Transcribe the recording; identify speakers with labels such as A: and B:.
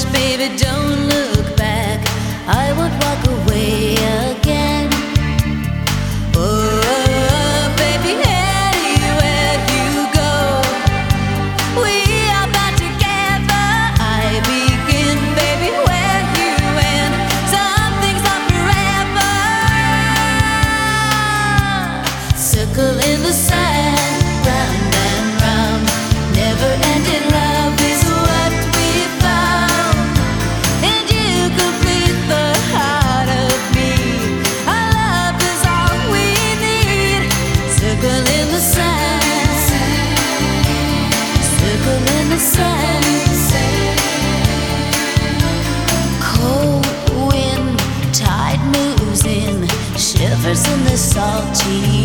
A: baby, don't look back. I won't walk away again. Oh, baby, anywhere you go, we are bound together. I begin, baby, where you end. Some things are forever. Circle in the sand, round and round. Never-ending love is what we found, and you complete the heart of me. Our love is all we need. Circle in the sand, circle in the sand. Cold wind, tide moves in, shivers in the salty